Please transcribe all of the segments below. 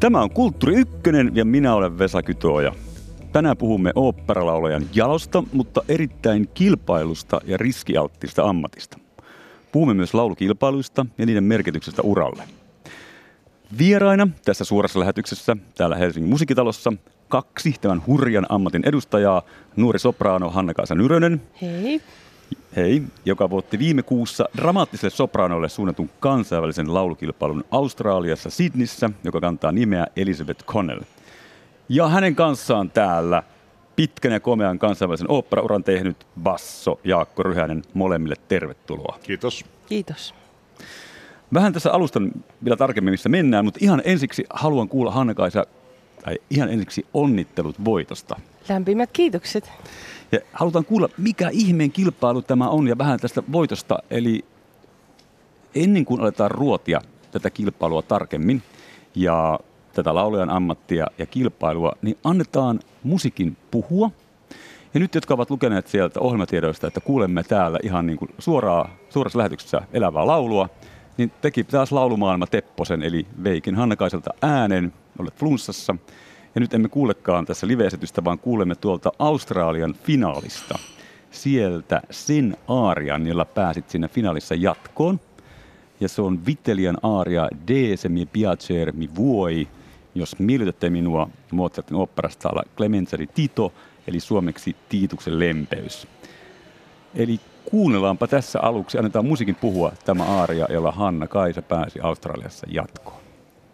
Tämä on Kulttuuri Ykkönen ja minä olen Vesa Kytöoja. Tänään puhumme oopperalaulajan jalosta, mutta erittäin kilpailusta ja riskialttista ammatista. Puhumme myös laulukilpailuista ja niiden merkityksestä uralle. Vieraina tässä suorassa lähetyksessä täällä Helsingin Musiikkitalossa 2 tämän hurjan ammatin edustajaa, nuori sopraano Hanna-Kaisa Nyrönen. Hei. Hei, joka voitti viime kuussa dramaattiselle sopraanoille suunnatun kansainvälisen laulukilpailun Australiassa Sydneyssä, joka kantaa nimeä Elizabeth Connell. Ja hänen kanssaan täällä pitkän ja komean kansainvälisen oopperauran tehnyt basso Jaakko Ryhänen. Molemmille tervetuloa. Kiitos. Kiitos. Vähän tässä alustan vielä tarkemmin, missä mennään, mutta ihan ensiksi haluan kuulla Hanna-Kaisa, tai ihan ensiksi onnittelut voitosta. Lämpimät kiitokset. Ja halutaan kuulla, mikä ihmeen kilpailu tämä on ja vähän tästä voitosta. Eli ennen kuin aletaan ruotia tätä kilpailua tarkemmin ja tätä laulajan ammattia ja kilpailua, niin annetaan musiikin puhua. Ja nyt, jotka ovat lukeneet sieltä ohjelmatiedoista, että kuulemme täällä ihan niin kuin suorassa lähetyksessä elävää laulua, niin teki taas laulumaailma Tepposen, eli veikin Hanna-Kaisalta äänen, olet flunssassa. Ja nyt emme kuulekaan tässä live-esitystä, vaan kuulemme tuolta Australian finaalista. Sieltä sen aarian, jolla pääsit sinne finaalissa jatkoon. Ja se on Vitelian aaria De se mi piacer mi vuoi, jos miellytätte minua, Mozartin oopperasta alla Clemenza di Tito, eli suomeksi Tiituksen lempeys. Eli kuunnellaanpa tässä aluksi, annetaan musiikin puhua tämä aaria, jolla Hanna-Kaisa pääsi Australiassa jatkoon.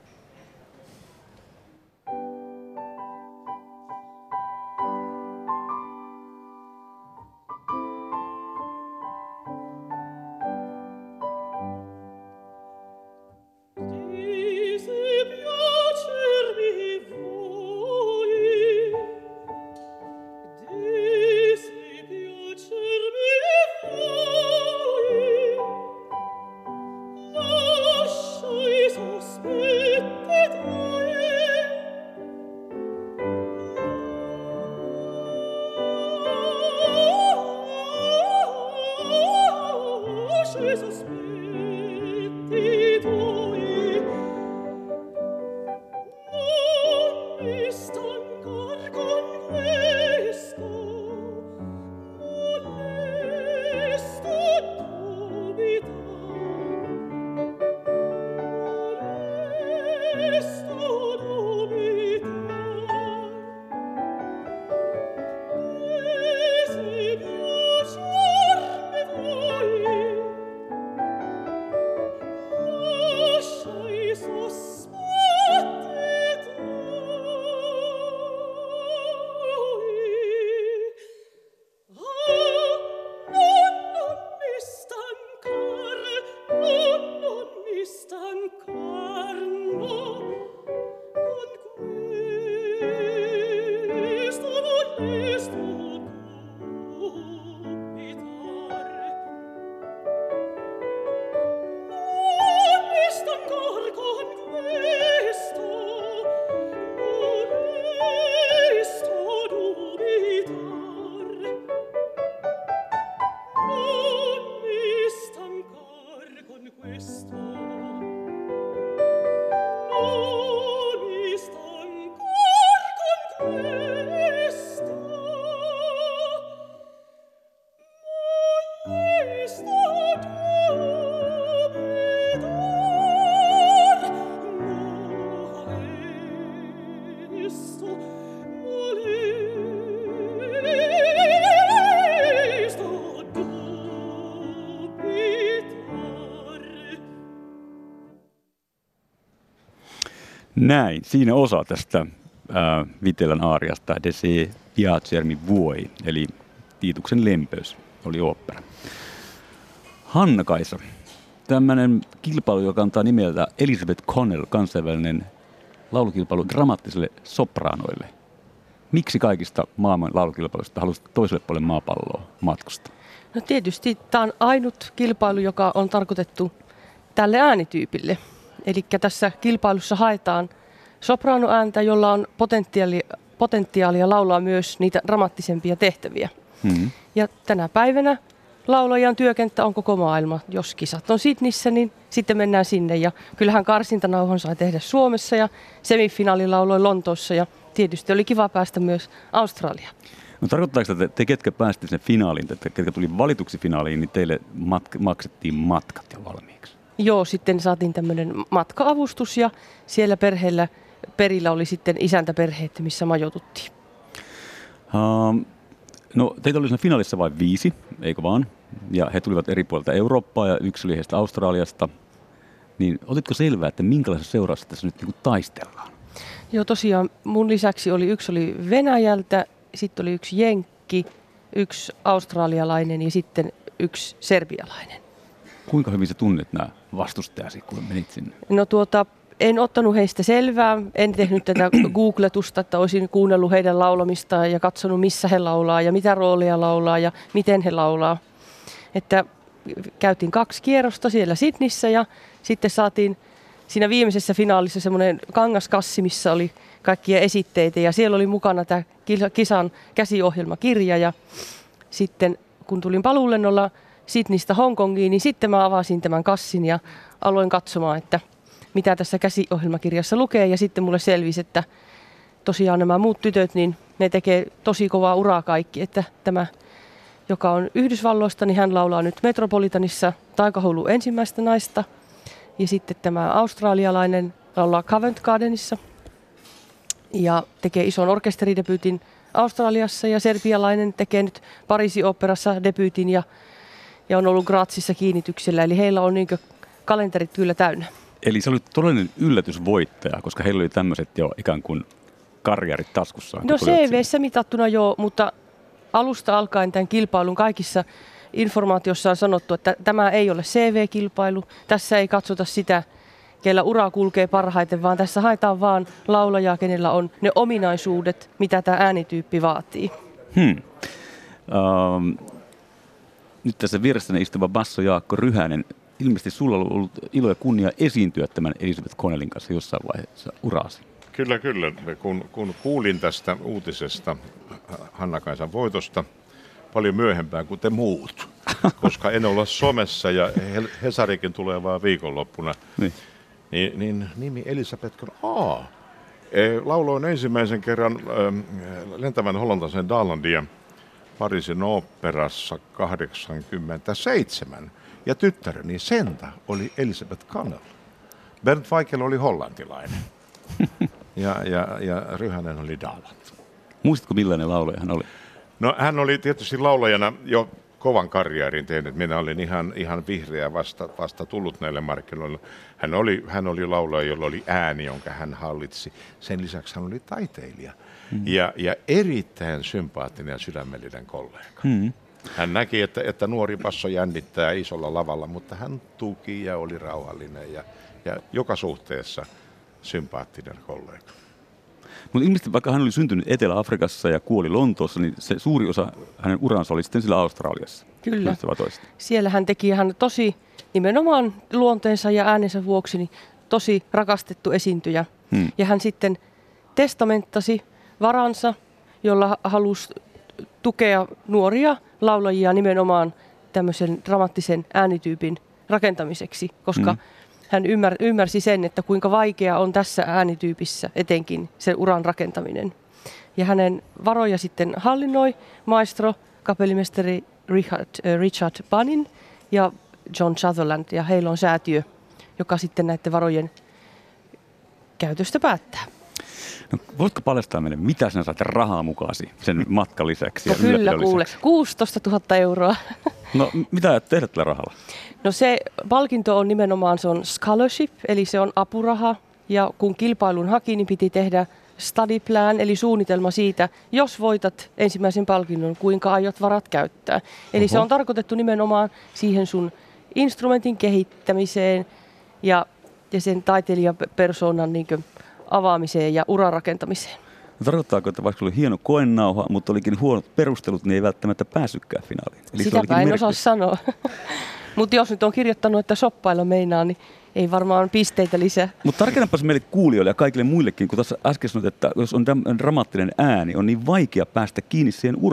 Näin, siinä osa tästä Vitelän aariasta De se piacer mi vuoi, eli Tiituksen lempeys oli ooppera. Hanna-Kaisa, tämmöinen kilpailu, joka kantaa nimeltä Elizabeth Connell, kansainvälinen laulukilpailu dramaattisille sopraanoille. Miksi kaikista maailman laulukilpailuista haluaisit toiselle puolelle maapalloa matkustaa? No tietysti tämä on ainut kilpailu, joka on tarkoitettu tälle äänityypille. Eli tässä kilpailussa haetaan sopraanoääntä, jolla on potentiaalia laulaa myös niitä dramaattisempia tehtäviä. Mm-hmm. Ja tänä päivänä laulajan työkenttä on koko maailma. Jos kisat on Sydneyssä, niin sitten mennään sinne. Ja kyllähän karsintanauhan sai tehdä Suomessa ja semifinaalilauloin Lontoossa. Ja tietysti oli kiva päästä myös Australiaan. No tarkoittaako, että te ketkä pääsitte sen finaaliin, että ketkä tuli valituksi finaaliin, niin teille maksettiin matkat jo valmiiksi? Joo, sitten saatiin tämmöinen matka-avustus ja siellä perillä oli sitten isäntäperheet, missä majoituttiin. No teitä oli siinä finaalissa vain 5, eikö vaan? Ja he tulivat eri puolilta Eurooppaa ja yksi oli heistä Australiasta. Niin otitko selvää, että minkälaisessa seurassa tässä nyt niin taistellaan? Joo, tosiaan mun lisäksi yksi oli Venäjältä, sitten oli yksi jenkki, yksi australialainen ja sitten yksi serbialainen. Kuinka hyvin sä tunnet nämä vastustajasi, kun menit sinne? No en ottanut heistä selvää, en tehnyt tätä googletusta, että olisin kuunnellut heidän laulamistaan ja katsonut missä he laulaa ja mitä roolia laulaa ja miten he laulaa. Että käytiin 2 kierrosta siellä Sydneyssä ja sitten saatiin siinä viimeisessä finaalissa semmoinen kangaskassi, missä oli kaikkia esitteitä ja siellä oli mukana tämä kisan käsiohjelmakirja ja sitten kun tulin paluulennolla Sydneystä Hongkongiin, niin sitten mä avasin tämän kassin ja aloin katsomaan, että mitä tässä käsiohjelmakirjassa lukee ja sitten mulle selvisi, että tosiaan nämä muut tytöt, niin ne tekee tosi kovaa uraa kaikki, että tämä, joka on Yhdysvalloista, niin hän laulaa nyt Metropolitanissa Taikahoulu ensimmäistä naista ja sitten tämä australialainen laulaa Covent Gardenissa ja tekee ison orkesteridebyytin Australiassa ja serbialainen tekee nyt Pariisin oopperassa debyytin ja on ollut Grazissa kiinnityksellä, eli heillä on niinkö kalenterit kyllä täynnä. Eli se oli todellinen yllätysvoittaja, koska heillä oli tämmöiset jo ikään kuin karjaarit taskussaan. No CV:ssä mitattuna joo, mutta alusta alkaen tämän kilpailun kaikissa informaatiossa on sanottu, että tämä ei ole CV-kilpailu. Tässä ei katsota sitä, kellä ura kulkee parhaiten, vaan tässä haetaan vaan laulajaa, kenellä on ne ominaisuudet, mitä tämä äänityyppi vaatii. Nyt tässä vieressäni istuva basso Jaakko Ryhänen. Ilmeisesti sulla on ollut ilo ja kunnia esiintyä tämän Elizabeth Connellin kanssa jossain vaiheessa uraasi. Kyllä. Kun kuulin tästä uutisesta Hanna-Kaisan voitosta paljon myöhempään kuin te muut, koska en ole somessa ja Hesarikin tulee vaan viikonloppuna, niin nimi Elizabeth Connell. Lauloin ensimmäisen kerran lentävän hollantaisen Dalandia Pariisin oopperassa 1987. Ja tyttäreni Senta oli Elizabeth Connell. Bernd Weikel oli hollantilainen. ja Ryhänen oli Daland. Muistatko millainen laulaja hän oli? No hän oli tietysti laulajana jo kovan karjäärin tehnyt. Minä olin ihan vihreä vasta tullut näille markkinoille. Hän oli laulaja, jolla oli ääni, jonka hän hallitsi. Sen lisäksi hän oli taiteilija. Ja erittäin sympaattinen ja sydämellinen kollega. Hän näki, että nuori basso jännittää isolla lavalla, mutta hän tuki ja oli rauhallinen ja joka suhteessa sympaattinen kollega. Mutta ilmeisesti vaikka hän oli syntynyt Etelä-Afrikassa ja kuoli Lontoossa, niin se suuri osa hänen uransa oli sitten sillä Australiassa. Kyllä. Siellä hän teki tosi nimenomaan luonteensa ja äänensä vuoksi niin tosi rakastettu esiintyjä. Ja hän sitten testamenttasi varansa, jolla halusi tukea nuoria laulajia nimenomaan tämmöisen dramaattisen äänityypin rakentamiseksi, koska hän ymmärsi sen, että kuinka vaikea on tässä äänityypissä etenkin sen uran rakentaminen. Ja hänen varoja sitten hallinnoi maestro, kapellimestari Richard Bunnin ja John Sutherland, ja heillä on säätiö, joka sitten näiden varojen käytöstä päättää. No, voitko paljastaa meille, mitä sinä sait rahaa mukaasi sen matkan lisäksi? No kyllä kuule, 16 000 euroa. No mitä ajat tehdä tällä rahalla? No se palkinto on nimenomaan, se on scholarship, eli se on apuraha. Ja kun kilpailun haki, niin piti tehdä study plan, eli suunnitelma siitä, jos voitat ensimmäisen palkinnon, kuinka aiot varat käyttää. Eli se on tarkoitettu nimenomaan siihen sun instrumentin kehittämiseen ja sen taiteilijapersoonan niin kuin avaamiseen ja uran rakentamiseen. No, tarkoittaako, että vaikka oli hieno koenauha, mutta olikin huonot perustelut, niin ei välttämättä päässytkään finaaliin? Eli sitäpä en osaa sanoa. Mutta jos nyt on kirjoittanut, että shoppailla meinaa, niin ei varmaan pisteitä lisää. Mutta tarkennapas meille kuulijoille ja kaikille muillekin, kun tässä äsken sanoit, että jos on dramaattinen ääni, on niin vaikea päästä kiinni siihen uraan.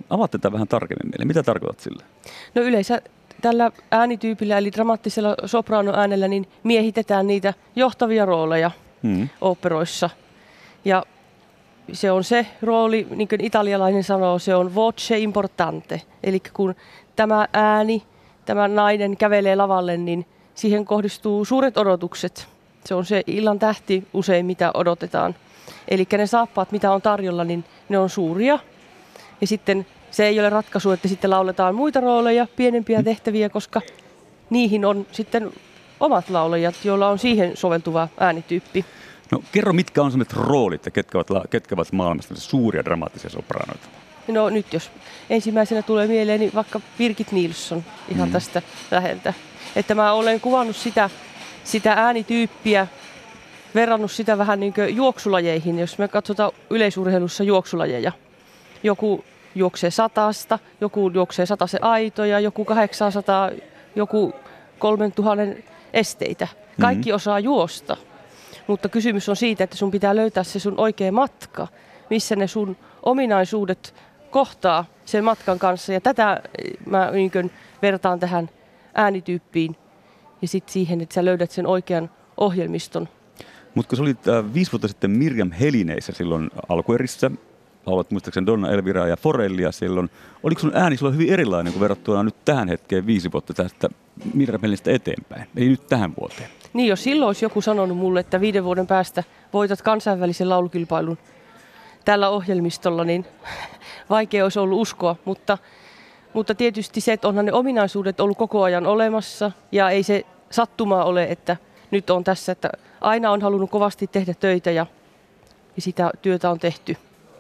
Avaat tätä vähän tarkemmin meille. Mitä tarkoitat sillä? No yleensä tällä äänityypillä, eli dramaattisella sopraanoäänellä, niin miehitetään niitä johtavia rooleja oopperoissa. Ja se on se rooli, niin kuin italialainen sanoo, se on voce importante. Eli kun tämä ääni, tämä nainen kävelee lavalle, niin siihen kohdistuu suuret odotukset. Se on se illan tähti usein, mitä odotetaan. Eli ne saappaat, mitä on tarjolla, niin ne on suuria. Ja sitten se ei ole ratkaisu, että sitten lauletaan muita rooleja, pienempiä tehtäviä, koska niihin on sitten omat laulajat, joilla on siihen soveltuva äänityyppi. No kerro, mitkä on sellaiset roolit ja ketkä ovat maailmassa suuria dramaattisia sopraanoita? No nyt jos ensimmäisenä tulee mieleen, niin vaikka Birgit Nilsson ihan tästä läheltä. Että mä olen kuvannut sitä äänityyppiä, verrannut sitä vähän niin kuin juoksulajeihin, jos me katsotaan yleisurheilussa juoksulajeja. Joku juoksee 100, joku juoksee 100 aitoja, joku 800, joku 3000 esteitä. Kaikki osaa juosta, mutta kysymys on siitä, että sun pitää löytää se sun oikea matka, missä ne sun ominaisuudet kohtaa sen matkan kanssa. Ja tätä mä niin kuin vertaan tähän äänityyppiin ja sitten siihen, että sä löydät sen oikean ohjelmiston. Mutta kun sä olit 5 vuotta sitten Mirjam Helineissä silloin alkuerissä, laulat muistaakseni Donna Elviraa ja Forellia silloin. Oliko sun ääni silloin hyvin erilainen kuin verrattuna nyt tähän hetkeen 5 vuotta tästä Mirjam Helinistä eteenpäin? Eli nyt tähän vuoteen. Niin, jos silloin olisi joku sanonut mulle, että 5 vuoden päästä voitat kansainvälisen laulukilpailun tällä ohjelmistolla, niin vaikea olisi ollut uskoa. Mutta tietysti se, että onhan ne ominaisuudet ollut koko ajan olemassa ja ei se sattumaa ole, että nyt on tässä, että aina on halunnut kovasti tehdä töitä ja sitä työtä on tehty.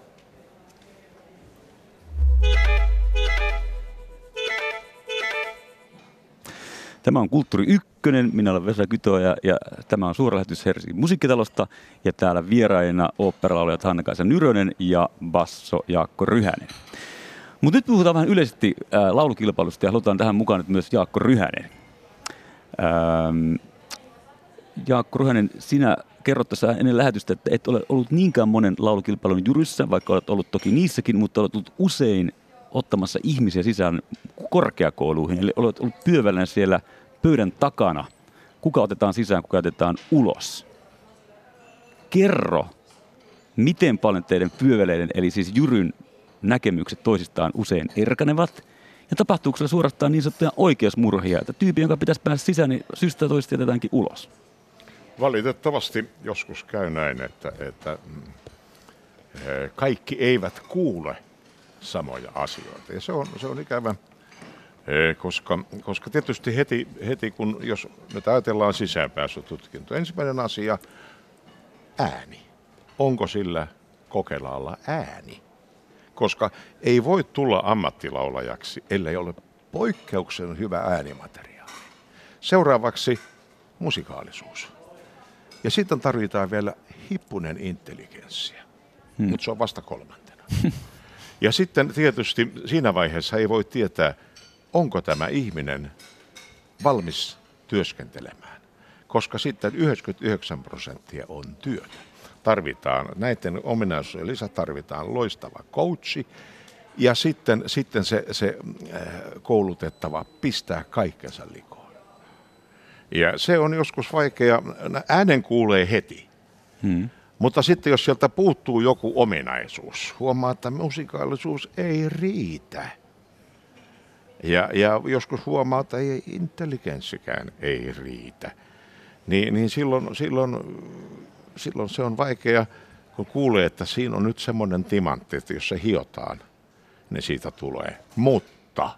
Tämä on Kulttuuri Ykkönen, minä olen Vesa Kytöä ja tämä on suora lähetys Helsingin musiikkitalosta ja täällä vieraina oopperalaulajat Hannakaisa Nyrönen ja basso Jaakko Ryhänen. Mutta nyt puhutaan vähän yleisesti laulukilpailusta ja halutaan tähän mukaan nyt myös Jaakko Ryhänen. Jaakko Ryhänen, sinä kerrot tässä ennen lähetystä, että et ole ollut niinkään monen laulukilpailun jyryssä, vaikka olet ollut toki niissäkin, mutta olet ollut usein ottamassa ihmisiä sisään korkeakouluihin. Eli olet ollut pyövällänä siellä pöydän takana. Kuka otetaan sisään, kuka otetaan ulos? Kerro, miten paljon teidän pyöväleiden, eli siis jyryn näkemykset toisistaan usein erkanevat? Ja tapahtuuko siellä suorastaan niin sanottuja oikeusmurhia, että tyyppi, jonka pitäisi päästä sisään, niin syystä tai toisesta jätetäänkin ulos? Valitettavasti joskus käy näin, että kaikki eivät kuule samoja asioita. Ja se on ikävä, koska tietysti heti kun, jos nyt ajatellaan sisäänpääsytutkinto, ensimmäinen asia, ääni. Onko sillä kokelaalla ääni? Koska ei voi tulla ammattilaulajaksi, ellei ole poikkeuksellisen hyvä äänimateriaali. Seuraavaksi musikaalisuus. Ja sitten tarvitaan vielä hippunen intelligenssia, mutta se on vasta 3. Ja sitten tietysti siinä vaiheessa ei voi tietää, onko tämä ihminen valmis työskentelemään, koska sitten 99% on työtä. Tarvitaan näiden ominaisuuksien lisä, tarvitaan loistava coachi ja sitten se koulutettava pistää kaikkensa likoon. Ja se on joskus vaikea, äänen kuulee heti. Mutta sitten jos sieltä puuttuu joku ominaisuus, huomaa, että musikaalisuus ei riitä. Ja joskus huomaa, että ei intelligenssikään ei riitä. Niin silloin se on vaikea, kun kuulee, että siinä on nyt semmoinen timantti, että jos se hiotaan, niin siitä tulee. Mutta.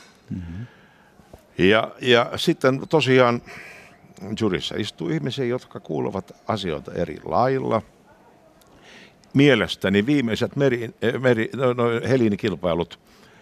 Ja sitten tosiaan jurissa istuu ihmisiä, jotka kuuluvat asioita eri lailla. Mielestäni viimeiset Helini-kilpailut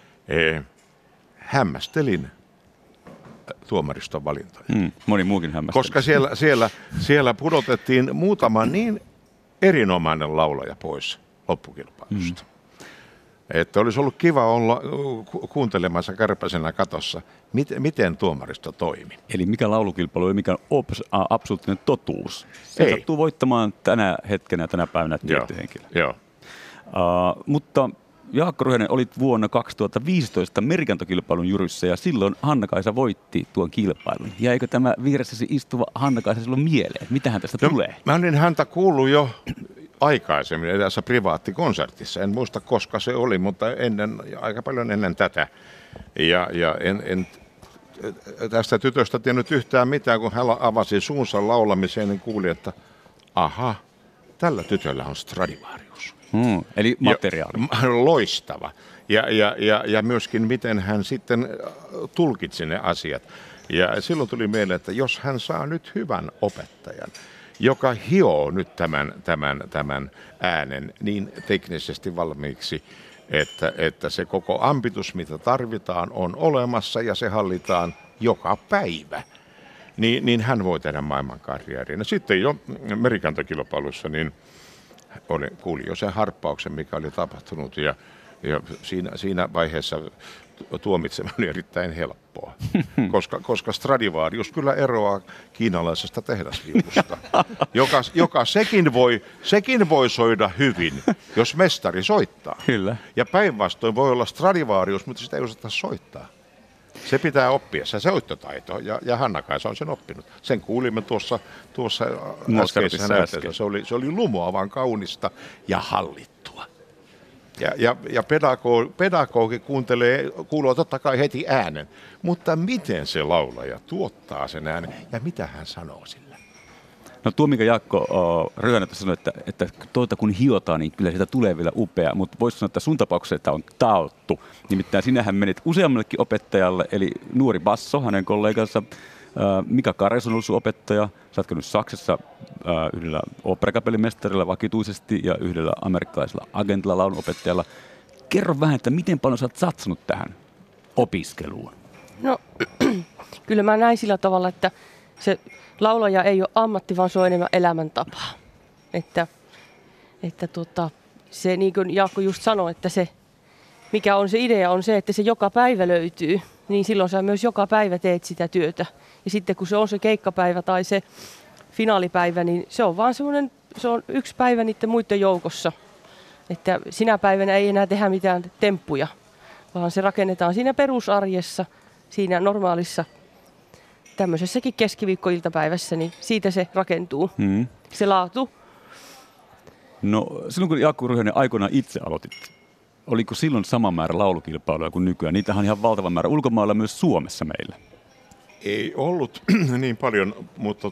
hämmästelin tuomariston valintoja. Moni muukin hämmästeli. Koska siellä pudotettiin muutama niin erinomainen laulaja pois loppukilpailusta. Että olisi ollut kiva olla kuuntelemassa kärpäisenä katossa, miten tuomaristo toimi. Eli mikä laulukilpailu ei mikä absoluuttinen totuus. Se sattuu voittamaan tänä hetkenä ja tänä päivänä tietty henkilö. Joo. Mutta Jaakko Ryhänen, olit vuonna 2015 merikantokilpailun jyryssä ja silloin Hanna-Kaisa voitti tuon kilpailun. Jäikö tämä vieressäsi istuva Hanna-Kaisa silloin mieleen? Mitähän tästä tulee? Mä olin häntä kuullut jo aikaisemmin edessä privaattikonsertissa. En muista koska se oli, mutta aika paljon ennen tätä. Ja en tästä tytöstä tiennyt yhtään mitään, kun hän avasi suunsa laulamiseen, niin kuuli, että aha, tällä tytöllä on Stradivarius. Eli materiaali. Loistava. Ja myöskin miten hän sitten tulkitsi ne asiat. Ja silloin tuli mieleen, että jos hän saa nyt hyvän opettajan, joka hioo nyt tämän äänen niin teknisesti valmiiksi, että se koko ambitus, mitä tarvitaan, on olemassa ja se hallitaan joka päivä, niin hän voi tehdä maailmankarjäärin. Ja sitten jo merikantokilpailussa niin kuulin jo sen harppauksen, mikä oli tapahtunut ja siinä vaiheessa tuomitseminen oli erittäin helppoa, koska Stradivarius kyllä eroaa kiinalaisesta tehdasviulusta, joka sekin voi soida hyvin, jos mestari soittaa. Kyllä. Ja päinvastoin voi olla Stradivarius, mutta sitä ei osata soittaa. Se pitää oppia, se soittotaito, ja Hanna-Kaisa on sen oppinut. Sen kuulimme tuossa äskeisessä näytteessä. Se oli lumoavan kaunista ja hallittua. Ja pedagogi kuuluu totta kai heti äänen, mutta miten se laulaja tuottaa sen äänen ja mitä hän sanoo sillä? No tuo, mikä Jaakko Ryhänen sanoi, että kun hiotaan, niin kyllä siitä tulee vielä upea, mutta voisi sanoa, että sun tapauksessa tämä on taottu. Nimittäin sinähän menit useammallekin opettajalle, eli nuori Basso, hänen kollegansa, Mika Kares on ollut sun opettaja. Sä oot käynyt Saksassa yhdellä oopperakapellimestarilla vakituisesti ja yhdellä amerikkalaisella agentilla laulunopettajalla. Kerro vähän, että miten paljon sä oot satsannut tähän opiskeluun? No, kyllä mä näin sillä tavalla, että se laulaja ei ole ammatti, vaan se on enemmän elämäntapa. Että se niin kuin Jaakko just sanoi, että se mikä on se idea on se, että se joka päivä löytyy, niin silloin sä myös joka päivä teet sitä työtä. Ja sitten kun se on se keikkapäivä tai se finaalipäivä, niin se on vaan semmoinen, se on yksi päivä niiden muiden joukossa. Että sinä päivänä ei enää tehdä mitään temppuja, vaan se rakennetaan siinä perusarjessa, siinä normaalissa tämmöisessäkin keskiviikkoiltapäivässä, niin siitä se rakentuu, se laatu. No silloin kun Jaakko Ryhänen aikoinaan itse aloitit, oliko silloin sama määrä laulukilpailuja kuin nykyään? Niitähän on ihan valtava määrä ulkomailla myös Suomessa meillä. Ei ollut niin paljon, mutta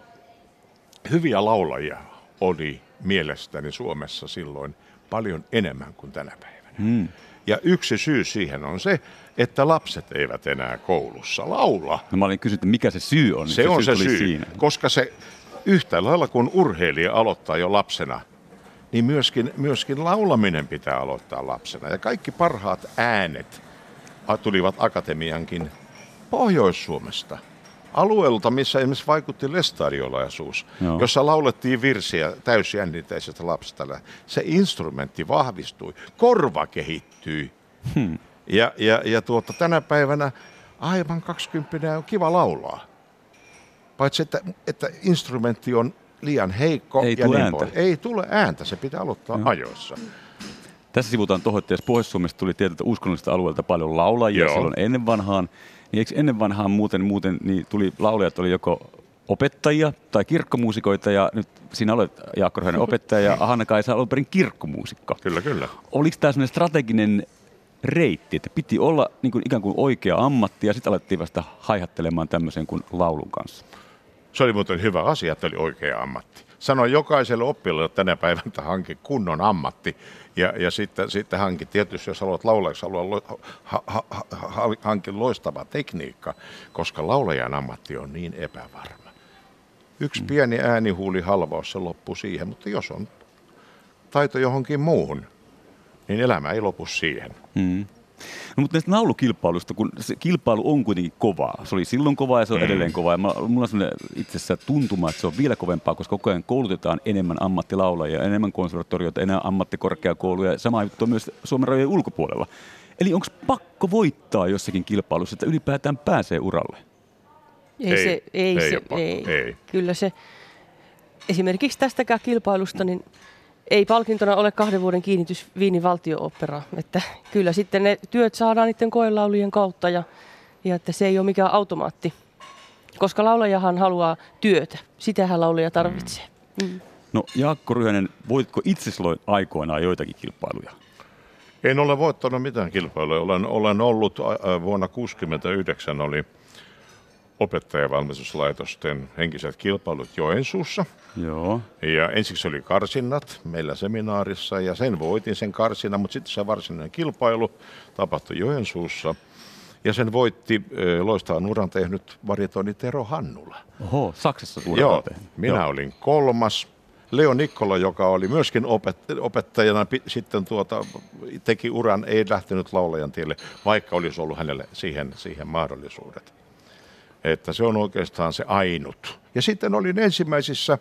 hyviä laulajia oli mielestäni Suomessa silloin paljon enemmän kuin tänä päivänä. Ja yksi syy siihen on se, että lapset eivät enää koulussa laula. No mä olin kysynyt, että mikä se syy on. Se on se syy, siinä. Koska se yhtä lailla kun urheilija aloittaa jo lapsena, niin myöskin laulaminen pitää aloittaa lapsena. Ja kaikki parhaat äänet tulivat akatemiankin Pohjois-Suomesta. Alueelta, missä esimerkiksi vaikutti lestadiolaisuus, jossa laulettiin virsiä täysjännitteisestä lapsesta. Se instrumentti vahvistui, korva kehittyi. Ja tänä päivänä aivan 20 on kiva laulaa. Paitsi, että instrumentti on liian heikko ei ja niin ääntä. Ei tule ääntä, se pitää aloittaa ajoissa. Tässä sivutaan tuohon, että jos Pohjois-Suomesta tuli tietyltä uskonnollisesta alueelta paljon laulajia silloin ennen vanhaan, niin eikö ennen vanhaan muuten niin tuli laulajat oli joko opettajia tai kirkkomuusikoita, ja nyt siinä olet Jaakko Ryhänen opettaja ja Hanna-Kaisa alun perin kirkkomuusikko. Kyllä. Oliko tämä sellainen strateginen reitti, että piti olla niin kuin ikään kuin oikea ammatti ja sitten alettiin vasta haihattelemaan tämmöisen kuin laulun kanssa? Se oli muuten hyvä asia, että oli oikea ammatti. Sanoin jokaiselle oppilaalle tänä päivänä, että hanki kunnon ammatti. Ja sitten hanki, tietysti jos haluat laulajaksi, hanki loistava tekniikka, koska laulajan ammatti on niin epävarma. Yksi pieni äänihuulihalvaus, se loppuu siihen, mutta jos on taito johonkin muuhun, niin elämä ei lopu siihen. No, mutta näistä laulukilpailuista, kun se kilpailu on kuitenkin kovaa. Se oli silloin kovaa ja se on edelleen kovaa. Ja mulla on sellainen itse asiassa tuntuma, että se on vielä kovempaa, koska koko ajan koulutetaan enemmän ammattilaulajia, enemmän konservatorioita, enemmän ammattikorkeakouluja ja sama juttu myös Suomen rajojen ulkopuolella. Eli onko pakko voittaa jossakin kilpailussa, että ylipäätään pääsee uralle? Ei. Kyllä se, esimerkiksi tästäkään kilpailusta, niin ei palkintona ole 2 vuoden kiinnitys Wienin valtio-oopperaan. Että kyllä sitten ne työt saadaan niiden koelaulujen kautta ja että se ei ole mikään automaatti. Koska laulajahan haluaa työtä. Sitähän laulaja tarvitsee. No Jaakko Ryhänen, voitko itse silloin aikoinaan joitakin kilpailuja? En ole voittanut mitään kilpailuja. Olen ollut vuonna 1969 oli opettajavalmennuslaitosten henkiset kilpailut Joensuussa. Joo. Ja ensiksi oli karsinnat meillä seminaarissa ja sen voitin sen karsinnan, mutta sitten se varsinainen kilpailu tapahtui Joensuussa. Ja sen voitti loistavan uran tehnyt baritoni Tero Hannula. Oho, Saksassa Joo, minä olin 3. Leo Nikkola, joka oli myöskin opettajana, sitten teki uran, ei lähtenyt laulajan tielle, vaikka olisi ollut hänelle siihen mahdollisuudet. Että se on oikeastaan se ainut. Ja sitten olin ensimmäisissä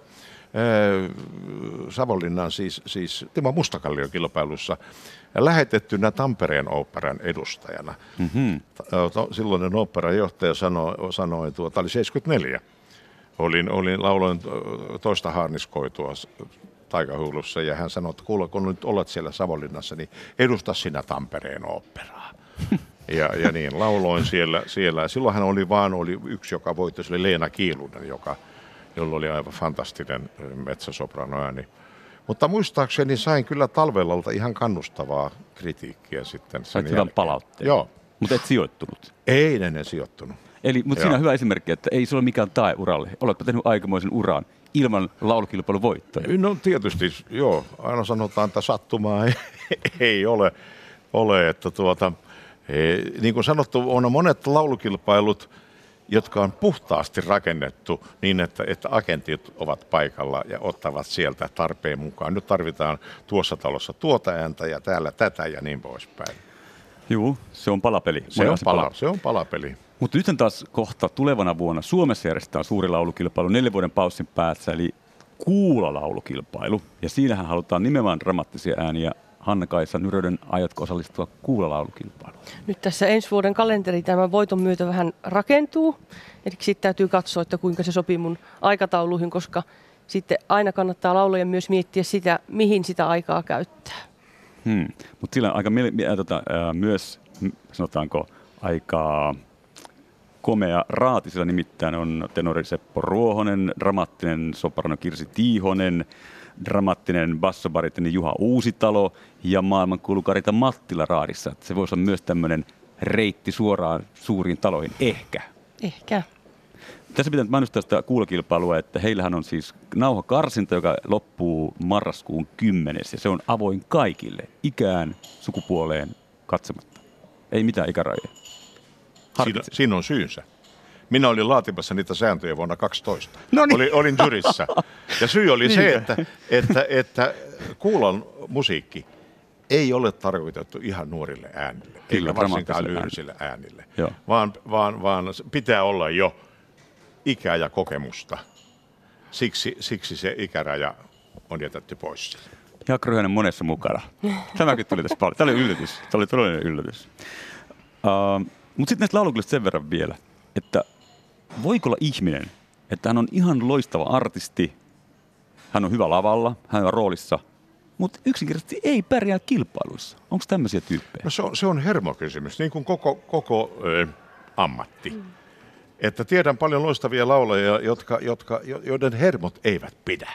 Savonlinnan siis Timo Mustakallion kilpailussa lähetettynä Tampereen oopperan edustajana. Mm-hmm. Silloinen oopperan johtaja sanoi oli 74. Lauloin toista haarniskoitua taikahuulussa ja hän sanoi, että kuule, kun nyt olet siellä Savonlinnassa, niin edusta sinä Tampereen oopperaa. ja niin, lauloin siellä. Silloin hän oli yksi, joka voitti, se oli Leena Kiilunen, jolla oli aivan fantastinen mezzosoprano-ääni. Mutta muistaakseni sain kyllä Talvelalta ihan kannustavaa kritiikkiä sitten. Sait hyvän palautteen. Joo. Mutta et sijoittunut. Ei ennen sijoittunut. Mutta siinä on hyvä esimerkki, että ei se ole mikään tae uralle. Oletpa tehnyt aikamoisen uran ilman laulukilpailun voittoja. No tietysti, joo. Aina sanotaan, että sattumaa ei ole että niin kuin sanottu, on monet laulukilpailut, jotka on puhtaasti rakennettu niin, että agentit ovat paikalla ja ottavat sieltä tarpeen mukaan. Nyt tarvitaan tuossa talossa tuota ääntä ja täällä tätä ja niin poispäin. Joo, se on palapeli. Se on palapeli. Mutta nyt taas kohta tulevana vuonna Suomessa järjestetään suuri laulukilpailu 4 vuoden paussin päässä, eli kuulalaulukilpailu. Ja siinähän halutaan nimenomaan dramaattisia ääniä. Hanna-Kaisa Nyröden, aiotko osallistua kuulalaulukilpailuun? Nyt tässä ensi vuoden kalenteri tämän voiton myötä vähän rakentuu. Eli sitten täytyy katsoa, että kuinka se sopii mun aikatauluihin, koska sitten aina kannattaa laulajan myös miettiä sitä, mihin sitä aikaa käyttää. Mutta sillä on aika myös, sanotaanko, aika komea raati, sillä nimittäin on tenori Seppo Ruohonen, dramaattinen soprano Kirsi Tiihonen, dramaattinen bassobaritoni Juha Uusitalo ja maailmankuulu Karita Mattila raadissa. Että se voisi olla myös tämmöinen reitti suoraan suuriin taloihin. Ehkä. Tässä pitää mainostaa sitä kuulokilpailua, että heillähän on siis nauhakarsinta, joka loppuu marraskuun 10. Ja se on avoin kaikille, ikään, sukupuoleen katsematta. Ei mitään ikärajoja. Siinä on syynsä. Minä olin laatimassa niitä sääntöjä vuonna 2012. Olin jyrissä. Ja syy oli se, että kuulon musiikki ei ole tarkoitettu ihan nuorille äänille, eikä varsinkaan lyyrisille äänille, vaan pitää olla jo ikää ja kokemusta. Siksi se ikäraja on jätetty pois. Jaakko Ryhänen monessa mukana. Tämäkin tuli tässä paljon. Tämä oli yllätys. Tämä oli todellinen yllätys. Mutta sitten näistä laulukilista sen verran vielä, että voiko olla ihminen, että hän on ihan loistava artisti, hän on hyvä lavalla, hän on roolissa, mutta yksinkertaisesti ei pärjää kilpailuissa. Onko tämmöisiä tyyppejä? No se on hermokysymys, niin kuin koko ammatti. Että tiedän paljon loistavia laulajia, joiden hermot eivät pidä.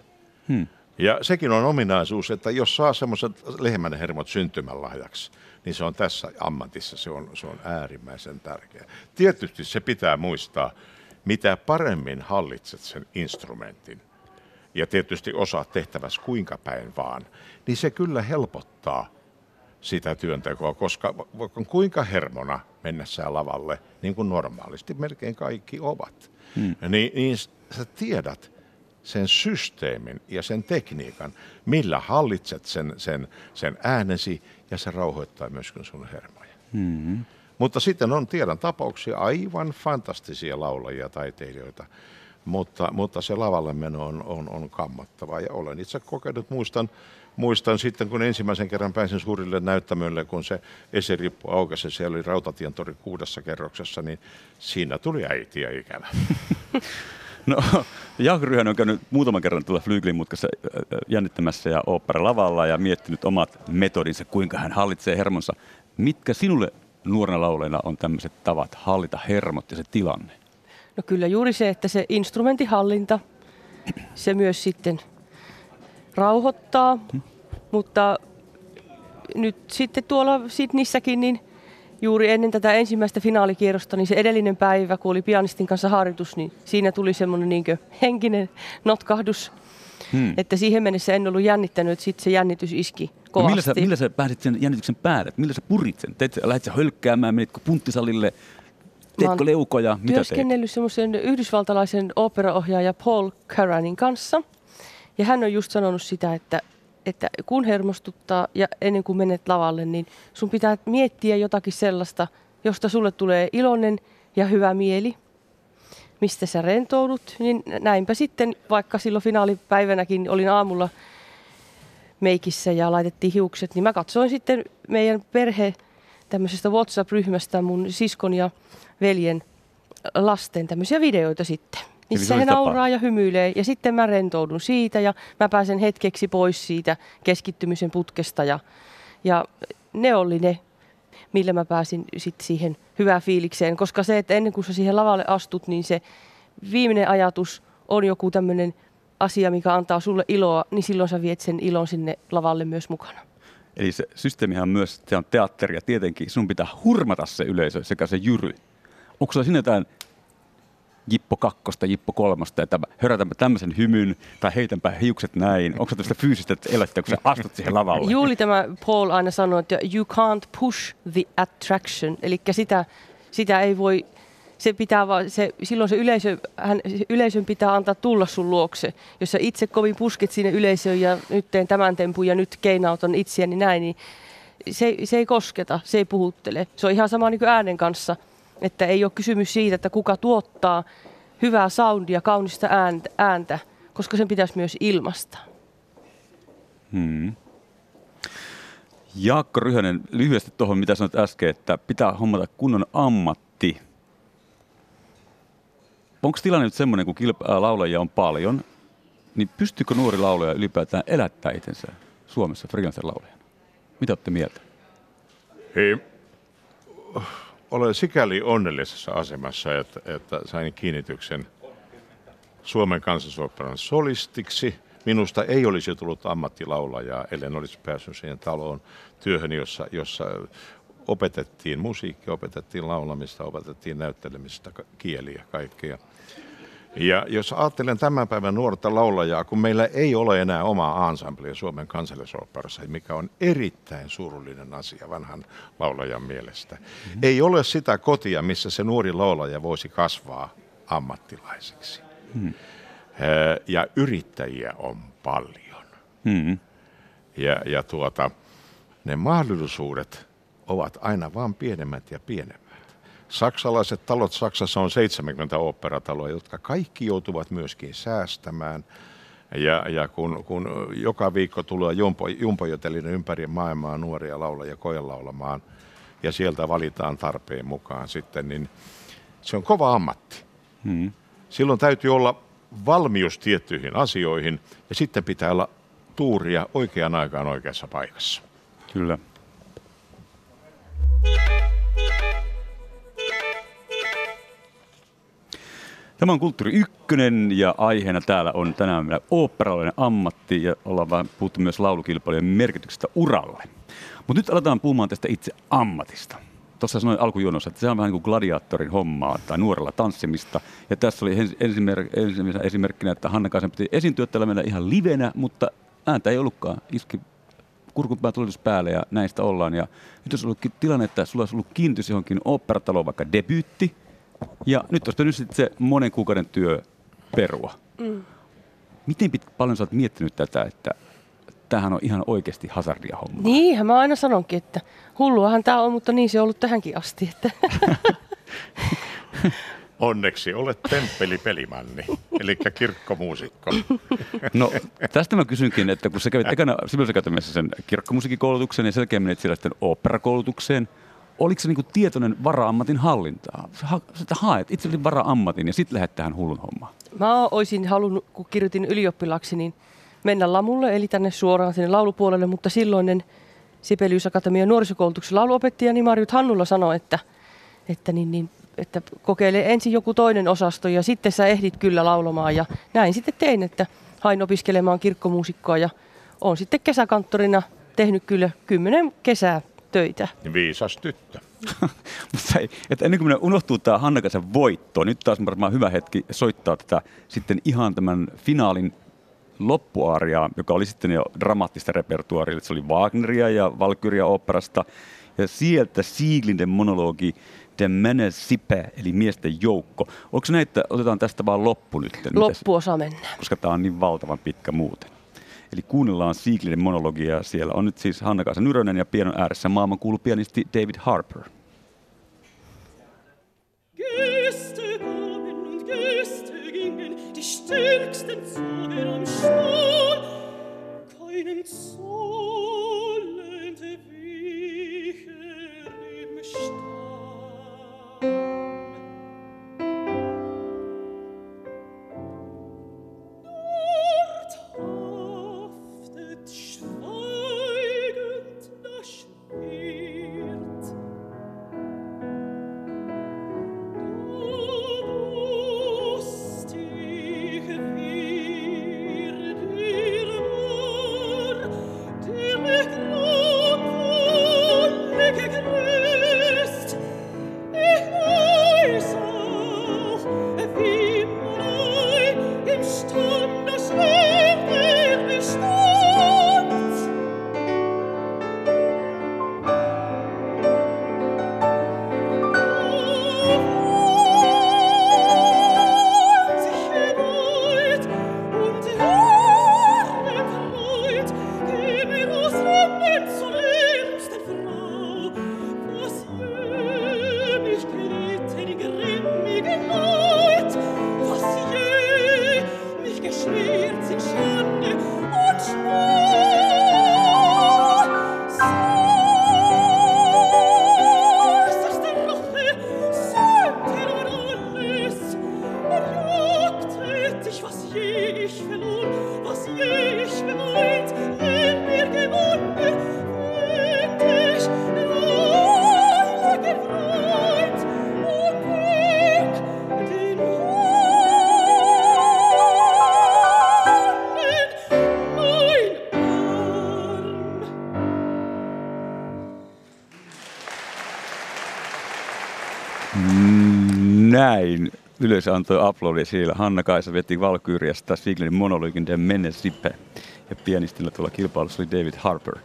Ja sekin on ominaisuus, että jos saa semmoiset lehmän hermot syntymänlahjaksi, niin se on tässä ammatissa, se on äärimmäisen tärkeää. Tietysti se pitää muistaa, mitä paremmin hallitset sen instrumentin, ja tietysti osaat tehtävässä kuinka päin vaan, niin se kyllä helpottaa sitä työntekoa, koska kuinka hermona mennessään lavalle, niin kuin normaalisti melkein kaikki ovat, niin sä tiedät sen systeemin ja sen tekniikan, millä hallitset sen äänesi, ja se rauhoittaa myöskin sun hermoja. Mutta sitten tiedän tapauksia, aivan fantastisia laulajia, taiteilijoita, mutta se lavalle meno on kammottavaa. Ja olen itse kokenut, muistan sitten, kun ensimmäisen kerran pääsin suurille näyttämölle, kun se esirippu aukesi, siellä oli Rautatientori 6. kerroksessa, niin siinä tuli äitiä ikävä. No, Jaakko Ryhänen on käynyt muutaman kerran tuolla Flygelin mutkassa jännittämässä ja oopperalavalla ja miettinyt omat metodinsa, kuinka hän hallitsee hermonsa. Mitkä sinulle nuorena laulajana on tämmöiset tavat hallita hermot ja se tilanne? No kyllä juuri se, että se instrumentinhallinta, se myös sitten rauhoittaa, mutta nyt sitten tuolla Sydneyssäkin, niin juuri ennen tätä ensimmäistä finaalikierrosta, niin se edellinen päivä, kun oli pianistin kanssa harjoitus, niin siinä tuli semmoinen niinkö henkinen notkahdus, että siihen mennessä en ollut jännittänyt, että sitten se jännitys iski kovasti. No millä sä pääsit sen jännityksen päälle? Millä sä purit sen? Lähdit sä hölkkäämään, menitkö punttisalille? Teetkö leukoja? Mitä työskennellyt semmoisen yhdysvaltalaisen operaohjaaja Paul Caranin kanssa. Ja hän on just sanonut sitä, että kun hermostuttaa ja ennen kuin menet lavalle, niin sun pitää miettiä jotakin sellaista, josta sulle tulee iloinen ja hyvä mieli. Mistä sä rentoudut, niin näinpä sitten, vaikka silloin finaalipäivänäkin olin aamulla meikissä ja laitettiin hiukset, niin mä katsoin sitten meidän perhe tämmöisestä WhatsApp-ryhmästä mun siskon ja veljen lasten tämmöisiä videoita sitten, missä he nauraa ja hymyilee. Ja sitten mä rentoudun siitä ja mä pääsen hetkeksi pois siitä keskittymisen putkesta. Ja ne oli ne, millä mä pääsin sitten siihen hyvään fiilikseen. Koska se, että ennen kuin sä siihen lavalle astut, niin se viimeinen ajatus on joku tämmöinen asia, mikä antaa sulle iloa, niin silloin sä viet sen ilon sinne lavalle myös mukana. Eli se systeemihan myös, se on teatteria tietenkin, sun pitää hurmata se yleisö sekä se jyry. Onko sulla sinne jotain Jippo 2, Jippo 3, että hörätänpä tämmöisen hymyn tai heitänpä hiukset näin? Onko se tästä fyysistä elättä, kun sä astut siihen lavalle? Juuri tämä Paul aina sanoo, että you can't push the attraction, eli sitä ei voi, se pitää vaan, silloin se yleisön pitää antaa tulla sun luokse. Jos sä itse kovin pusket sinne yleisöön ja nyt teen tämän tempun ja nyt keinautan itseäni näin, niin se ei kosketa, se ei puhuttele. Se on ihan sama niin kuin äänen kanssa, että ei ole kysymys siitä, että kuka tuottaa hyvää soundia, kaunista ääntä, koska sen pitäisi myös ilmaista. Jaakko Ryhänen, lyhyesti tuohon, mitä sanoit äsken, että pitää hommata kunnon ammatti. Onko tilanne nyt semmoinen, kun laulajia on paljon, niin pystyykö nuori laulaja ylipäätään elättää itsensä Suomessa freelancer-laulajana? Mitä olette mieltä? Hei, olen sikäli onnellisessa asemassa, että sain kiinnityksen Suomen Kansallisoopperan solistiksi. Minusta ei olisi tullut ammattilaulajaa, ellen olisi päässyt siihen taloon työhön, jossa opetettiin musiikkia, opetettiin laulamista, opetettiin näyttelemistä, kieliä, kaikkea. Ja jos ajattelen tämän päivän nuorta laulajaa, kun meillä ei ole enää omaa ensemblia Suomen Kansallisoopperassa, mikä on erittäin surullinen asia vanhan laulajan mielestä. Ei ole sitä kotia, missä se nuori laulaja voisi kasvaa ammattilaiseksi. Ja yrittäjiä on paljon. Ja ne mahdollisuudet ovat aina vaan pienemmät ja pienemmät. Saksalaiset talot, Saksassa on 70 oopperataloa, jotka kaikki joutuvat myöskin säästämään. Ja kun joka viikko tulee jumpojotelinen ympäri maailmaa nuoria laulajia koelaulamaan ja sieltä valitaan tarpeen mukaan sitten, niin se on kova ammatti. Silloin täytyy olla valmius tiettyihin asioihin ja sitten pitää olla tuuria oikeaan aikaan oikeassa paikassa. Kyllä. Tämä on Kulttuuri Ykkönen ja aiheena täällä on tänään meillä oopperalainen ammatti ja ollaan vähän puhuttu myös laulukilpailujen merkityksestä uralle. Mutta nyt aletaan puhumaan tästä itse ammatista. Tuossa sanoin alkujuonossa, että se on vähän niin kuin gladiaattorin hommaa tai nuorella tanssimista. Ja tässä oli ensimmäisenä esimerkkinä, että Hannakaisen piti esiintyä tällä meillä ihan livenä, mutta ääntä ei ollutkaan. Iski kurkunpää tuletus päälle ja näistä ollaan. Ja nyt olisi ollutkin tilanne, että sulla olisi ollut kiinnitys johonkin oopperataloon, vaikka debyytti. Ja nyt olisi nyt sitten se monen kuukauden työ perua. Miten paljon sä oot miettinyt tätä, että tämähän on ihan oikeasti hazardia hommaa? Niinhän mä aina sanonkin, että hulluahan tämä on, mutta niin se on ollut tähänkin asti. Että. Onneksi olet temppelipelimanni, eli kirkkomuusikko. No tästä mä kysynkin, että kun sä kävit ekana Sibelius Akatemiassa sen kirkkomusiikkikoulutuksen ja selkeä menit siellä sitten oopperakoulutukseen, oliko se niin kuin tietoinen vara-ammatin hallintaa? Sä haet itsellesi vara-ammatin ja sitten lähdet tähän hullun hommaan. Mä olisin halunnut, kun kirjoitin ylioppilaaksi, niin mennä lamulle, eli tänne suoraan sinne laulupuolelle, mutta silloinen Sibelius Akatemian nuorisokoulutuksen lauluopettaja Marjut Hannula sanoi, että kokeile ensin joku toinen osasto ja sitten sä ehdit kyllä laulamaan. Ja näin sitten tein, että hain opiskelemaan kirkkomuusikkoa ja olen sitten kesäkanttorina tehnyt kyllä 10 kesää töitä. Viisas tyttö. Mutta että ennen kuin me unohtuu tämä Hannakaisen voitto, nyt taas varmaan hyvä hetki soittaa tätä sitten ihan tämän finaalin loppuariaa, joka oli sitten jo dramaattista repertuaaria. Se oli Wagneria ja Valkyria-oopperasta. Ja sieltä Sieglinden monologi Den Männens Sippe, eli miesten joukko. Onko se näin, että otetaan tästä vaan loppu nyt? Loppuosa mennään. Koska tämä on niin valtavan pitkä muuten. Eli kuunnellaan Sieglinden monologia. Siellä on nyt siis Hannakaisa Nyrönen ja pianon ääressä maailmankuulu pianisti David Harper. Gäste kamen und Gäste gingen, die stärksten zogen am Stuhl. Keinen Zollend wichen im Stamm. Dort haftet schweigend das Schwert. Näin. Yleisö antoi aplodia siellä. Hannakaisa veti Valkyriasta Sieglindin monologin Den Männens Sippe. Ja pianistilla tuolla kilpailussa oli David Harper.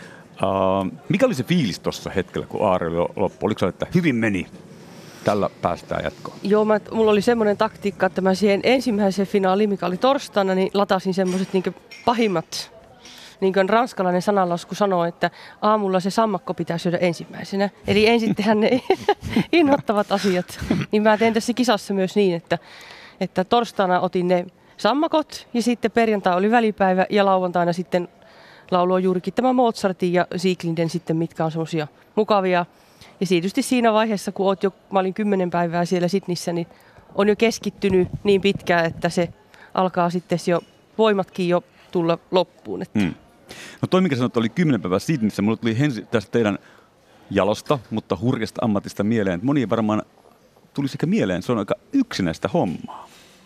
Mikä oli se fiilis tuossa hetkellä, kun aari oli loppu? Oliko se, että hyvin meni? Tällä päästään jatkoon. Joo, mulla oli semmoinen taktiikka, että mä siihen ensimmäiseen finaaliin, mikä oli torstaina, niin latasin semmoiset niin pahimmat, niin kuin ranskalainen sananlasku sanoo, että aamulla se sammakko pitää syödä ensimmäisenä. Eli ensin tehdään ne inhottavat asiat. Niin mä tein tässä kisassa myös niin, että torstaina otin ne sammakot ja sitten perjantai oli välipäivä ja lauantaina sitten laulua juurikin tämä Mozartin ja Sieglinden sitten, mitkä on semmoisia mukavia. Ja tietysti siinä vaiheessa, kun mä olin 10 päivää siellä Sydneyssä, niin on jo keskittynyt niin pitkään, että se alkaa sitten jo voimatkin jo tulla loppuun. No toi, mikä sanot, oli 10 päivää Sydneyssä. Mulle tuli ensin tästä teidän jalosta, mutta hurjasta ammatista mieleen. Moni varmaan tulisi ehkä mieleen, se on aika yksinäistä hommaa.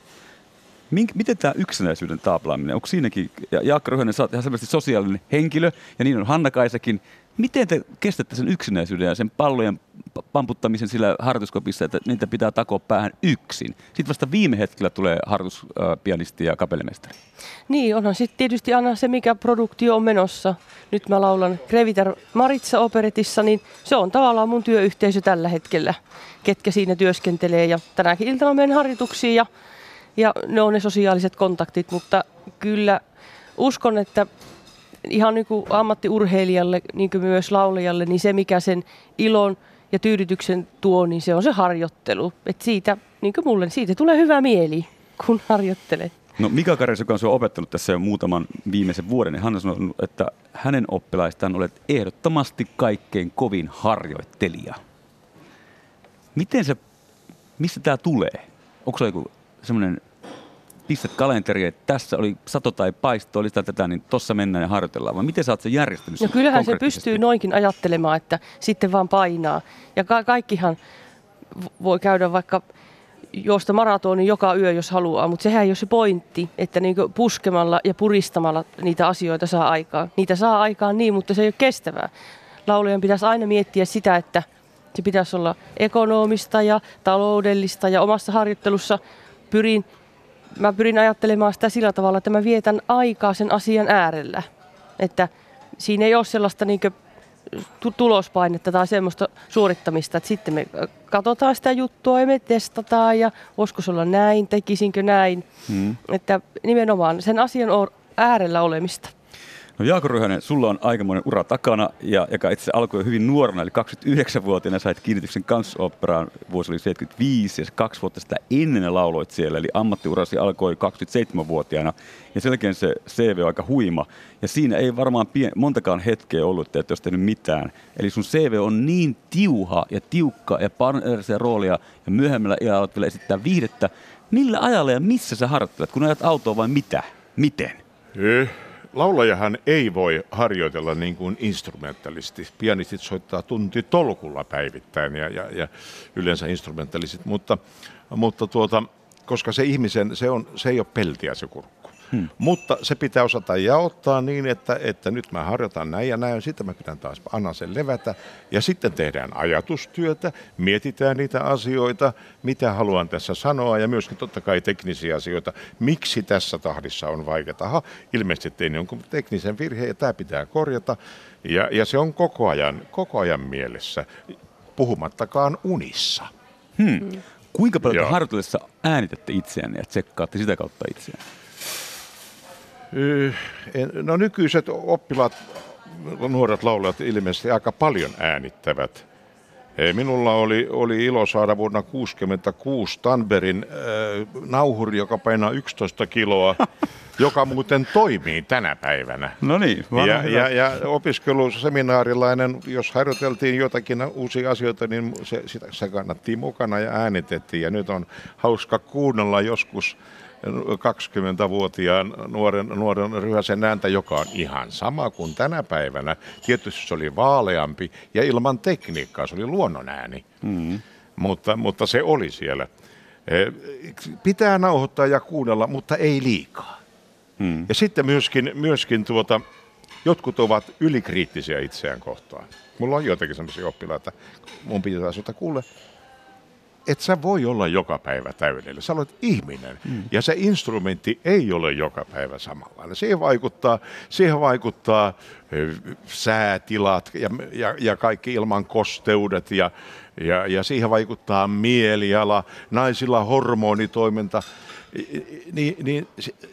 Miten tämä yksinäisyyden taaplaaminen, onko siinäkin, ja Jaakko Röhönen, sä oot ihan selvästi sosiaalinen henkilö, ja niin on Hannakaisakin. Miten te kestätte sen yksinäisyyden ja sen pallojen pamputtamisen sillä harjoituskopissa, että niitä pitää takoa päähän yksin? Sitten vasta viime hetkellä tulee harjoituspianisti ja kapellimestari. Niin, onhan sitten tietysti aina se, mikä produktio on menossa. Nyt mä laulan Greviter Maritsa-operetissa, niin se on tavallaan mun työyhteisö tällä hetkellä, ketkä siinä työskentelee. Ja tänäkin iltana menen harjoituksiin ja ne on ne sosiaaliset kontaktit, mutta kyllä uskon, että ihan niin kuin ammattiurheilijalle, niin kuin myös laulajalle, niin se mikä sen ilon ja tyydytyksen tuo, niin se on se harjoittelu. Et siitä, niin kuin mulle, siitä tulee hyvä mieli, kun harjoittelee. No Mika Kares, joka on sinua opettanut tässä jo muutaman viimeisen vuoden, niin hän on sanonut, että hänen oppilaistaan olet ehdottomasti kaikkein kovin harjoittelija. Mistä tämä tulee? Onko se joku semmoinen, pistät kalenteriin, että tässä oli sato tai paisto, oli sitä tätä, niin tossa mennään ja harjoitellaan, vai miten sä oot sen järjestänyt? No kyllähän se pystyy noinkin ajattelemaan, että sitten vaan painaa. Ja kaikkihan voi käydä vaikka juosta maratonin joka yö, jos haluaa, mutta sehän ei ole se pointti, että niin puskemalla ja puristamalla niitä asioita saa aikaan. Niitä saa aikaan niin, mutta se ei ole kestävää. Laulajan pitäisi aina miettiä sitä, että se pitäisi olla ekonomista ja taloudellista ja omassa harjoittelussa mä pyrin ajattelemaan sitä sillä tavalla, että mä vietän aikaa sen asian äärellä. Että siinä ei ole sellaista niin tulospainetta tai semmoista suorittamista, että sitten me katsotaan sitä juttua ja me testataan ja voisiko se olla näin, tekisinkö näin. Että nimenomaan sen asian äärellä olemista. No Jaakko Ryhänen, sulla on aikamoinen ura takana, joka itse alkoi hyvin nuorena, eli 29-vuotiaana sait kiinnityksen Kansallisoopperaan, vuosi oli 75, ja 2 vuotta sitä ennen lauloit siellä, eli ammattiurasi alkoi 27-vuotiaana, ja sen jälkeen se CV on aika huima, ja siinä ei varmaan montakaan hetkeä ollut, että et olisi tehnyt mitään. Eli sun CV on niin tiuha ja tiukka ja paljon erilaisia roolia, ja myöhemmällä iällä olet vielä esittää viihdettä. Millä ajalla ja missä sä harjoittelet, kun ajat autoa vai mitä? Miten? Laulajahan ei voi harjoitella niin kuin instrumentalisti. Pianistit soittaa tuntitolkulla päivittäin ja yleensä instrumentalistit, mutta koska se ihmisen, se ei ole peltiä se kurkku. Mutta se pitää osata jaottaa niin, että nyt mä harjoitan näin ja näin, sitten mä pitän taas, annan sen levätä ja sitten tehdään ajatustyötä, mietitään niitä asioita, mitä haluan tässä sanoa ja myöskin totta kai teknisiä asioita, miksi tässä tahdissa on vaikeaa. Ilmeisesti tein jonkun teknisen virheen ja tämä pitää korjata ja se on koko ajan mielessä, puhumattakaan unissa. Kuinka paljon harjoitellessa äänitätte itseänne ja tsekkaatte sitä kautta itseään? No nykyiset oppilaat, nuoret laulajat ilmeisesti aika paljon äänittävät. Minulla oli ilo saada vuonna 1966 Tanberin nauhuri, joka painaa 11 kiloa, joka muuten toimii tänä päivänä. No niin. Ja opiskeluseminaarilainen, jos harjoiteltiin jotakin uusia asioita, niin se kannattiin mukana ja äänitettiin. Ja nyt on hauska kuunnella joskus 20-vuotiaan nuoren Ryhäsen ääntä, joka on ihan sama kuin tänä päivänä. Tietysti se oli vaaleampi ja ilman tekniikkaa, se oli luonnonääni, mutta se oli siellä. Pitää nauhoittaa ja kuunnella, mutta ei liikaa. Ja sitten myöskin jotkut ovat ylikriittisiä itseään kohtaan. Mulla on joitakin sellaisia oppilaita, mun pitää sanoa, että kuule, et sä voi olla joka päivä täydellinen. Sä olet ihminen ja se instrumentti ei ole joka päivä samanlainen. Siihen vaikuttaa säätilat ja kaikki ilman kosteudet ja siihen vaikuttaa mieliala, naisilla hormonitoiminta. Niin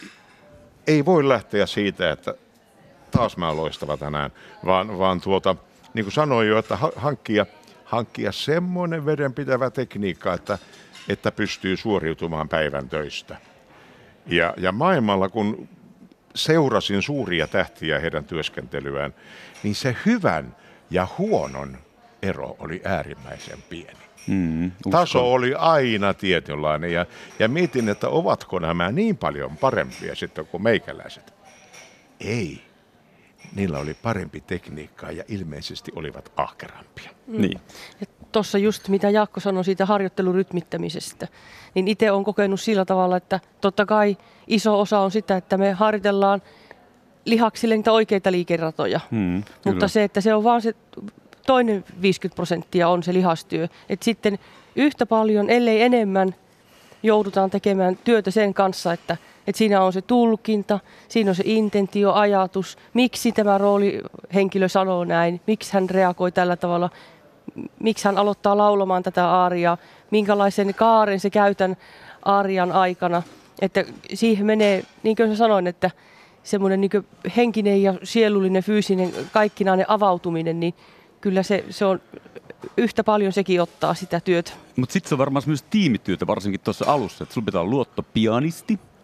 ei voi lähteä siitä, että taas mä oon loistava tänään, vaan niin kuin sanoin jo, että hankkia semmoinen vedenpitävä tekniikka, että pystyy suoriutumaan päivän töistä. Ja maailmalla, kun seurasin suuria tähtiä heidän työskentelyään, niin se hyvän ja huonon ero oli äärimmäisen pieni. Taso oli aina tietynlainen ja mietin, että ovatko nämä niin paljon parempia sitten kuin meikäläiset. Ei. Niillä oli parempi tekniikkaa ja ilmeisesti olivat ahkerampia. Niin. Tuossa just mitä Jaakko sanoi siitä harjoittelurytmittämisestä, niin itse olen kokenut sillä tavalla, että totta kai iso osa on sitä, että me harjoitellaan lihaksille niitä oikeita liikeratoja. Mutta se, että se on vaan se toinen 50% on se lihastyö. Että sitten yhtä paljon, ellei enemmän, joudutaan tekemään työtä sen kanssa, että siinä on se tulkinta, siinä on se intentio, ajatus, miksi tämä roolihenkilö sanoo näin, miksi hän reagoi tällä tavalla, miksi hän aloittaa laulamaan tätä aariaa, minkälaisen kaaren se käytän aarian aikana. Että siihen menee, niin kuin sanoin, että semmoinen niin kuin henkinen ja sielullinen, fyysinen, kaikkinainen avautuminen, niin kyllä se on yhtä paljon sekin ottaa sitä työtä. Mutta sitten se on varmaan myös tiimityötä, varsinkin tuossa alussa, että sulla pitää olla luottopianisti,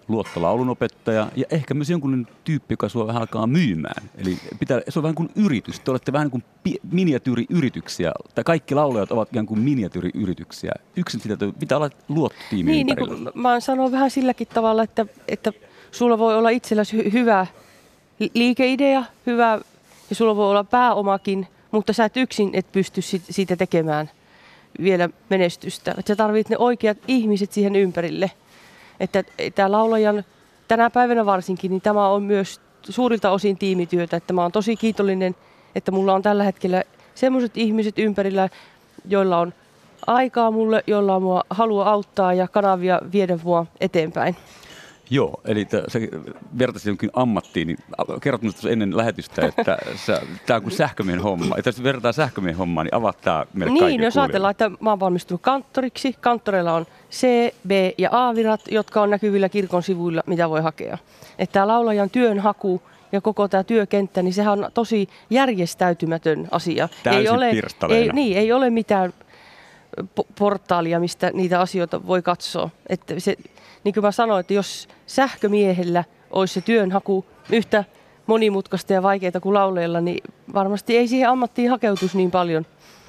luottolaulunopettaja ja ehkä myös jonkunlainen tyyppi, joka sua vähän alkaa myymään. Eli se on vähän kuin yritys. Te olette vähän kuin miniatyyriyrityksiä, tai kaikki laulajat ovat ikään kuin miniatyyriyrityksiä. Yksin sitä pitää olla luottotiimi ympärillä. Niin kuin mä sanon vähän silläkin tavalla, että sulla voi olla itselläsi hyvä liikeidea, hyvä, ja sulla voi olla pääomakin, mutta sä et yksin pysty siitä tekemään vielä menestystä. Että sä tarvitset ne oikeat ihmiset siihen ympärille. Että tämä laulajan, tänä päivänä varsinkin, niin tämä on myös suurilta osin tiimityötä. Että mä oon tosi kiitollinen, että mulla on tällä hetkellä sellaiset ihmiset ympärillä, joilla on aikaa mulle, joilla on mua halua auttaa ja kanavia viedä mua eteenpäin. Joo, eli se vertaisi jonkin ammattiin, niin kerrot minusta ennen lähetystä, että tämä on kuin sähkömiehen homma. Että jos vertaa sähkömiehen hommaa, niin avaat tämä meille kaikille Niin, jos ajatellaan, että mä oon valmistunut kanttoriksi. Kanttoreilla on C, B ja A-virat, jotka on näkyvillä kirkon sivuilla, mitä voi hakea. Että tämä laulajan työnhaku ja koko tämä työkenttä, niin sehän on tosi järjestäytymätön asia. Täysin pirstaleina. Ei ole mitään portaalia, mistä niitä asioita voi katsoa. Että se, niin kuin mä sanoin, että jos sähkömiehellä olisi se työnhaku yhtä monimutkaista ja vaikeaa kuin laulajalla, niin varmasti ei siihen ammattiin hakeutuisi niin paljon.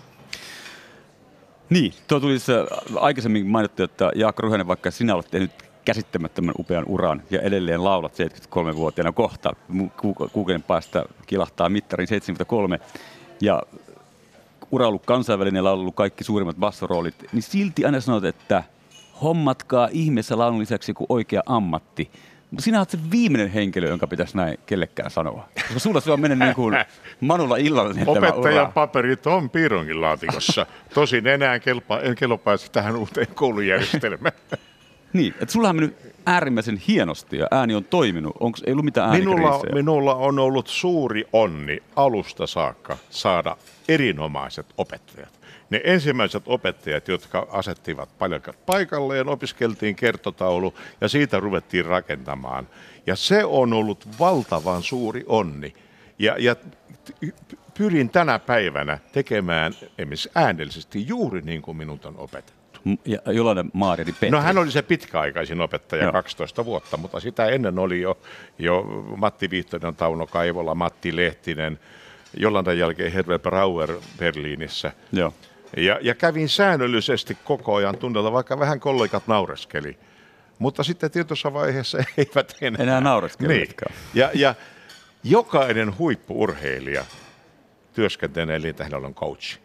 Niin, tuo tuli aikaisemmin mainittu, että Jaakko Ruhanen, vaikka sinä olet tehnyt käsittämättömän upean uran ja edelleen laulat 73-vuotiaana kohta, kuukauden päästä kilahtaa mittarin 73 ja ura on ollut kansainvälinen, laulu ollut kaikki suurimmat bassoroolit, niin silti aina sanot, että hommatkaa ihmeessä laulun lisäksi kuin oikea ammatti. Sinä olet se viimeinen henkilö, jonka pitäisi näin kellekään sanoa. Koska sulla se on mennyt niin kuin Manulla illallinen tämä ura. Opettajan paperit on piirongin laatikossa. Tosin enää en kelpaisi tähän uuteen koulujärjestelmään. Niin, että sulla on mennyt äärimmäisen hienosti ja ääni on toiminut. Ei ollut mitään äänikriisejä? Minulla on ollut suuri onni alusta saakka saada erinomaiset opettajat. Ne ensimmäiset opettajat, jotka asettivat paljakat paikalleen, opiskeltiin kertotaulu ja siitä ruvettiin rakentamaan. Ja se on ollut valtavan suuri onni. Ja pyrin tänä päivänä tekemään esimerkiksi äänellisesti juuri niin kuin minut on opetettu. Ja Jolainen Maarieri Petri. No hän oli se pitkäaikaisin opettaja, 12 vuotta, mutta sitä ennen oli jo Matti Viihtonen, Tauno Kaivola, Matti Lehtinen, Jolantan jälkeen Hervé Brauer Berliinissä. Joo. Ja kävin säännöllisesti koko ajan tunnella, vaikka vähän kollegat naureskeli. Mutta sitten tietyssä vaiheessa eivät enää naureskelevatkaan. Niin. Ja jokainen huippu-urheilija työskentelee niin, että hänellä on coach.